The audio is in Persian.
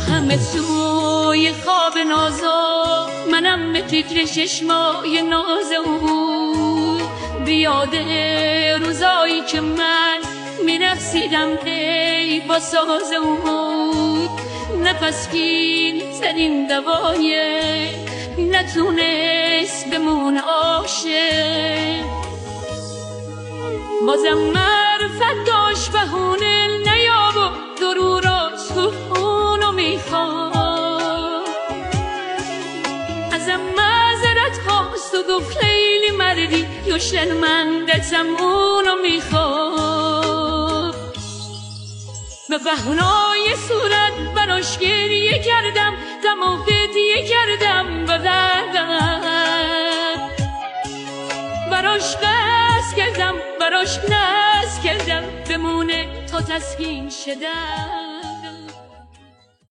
همه سوی خواب نازا، منم به فکر چشمای ناز او. بیاده روزایی که من میرقصیدم ای با ساز او. نفس گیر زدیم دوای نتونست بمونه عاشق. بازم معرفت داشت بهونه نیاب و ضروراش اونو میخواد. ازم معذرت خواست و گفت لیلی مردی یوشن من دلتم اونو میخواد. به بهونای صورت براش گریه کردم، غم و هدیه کردم به براش قصد کردم، براش ناز کردم بمونه تا تسکین شدم.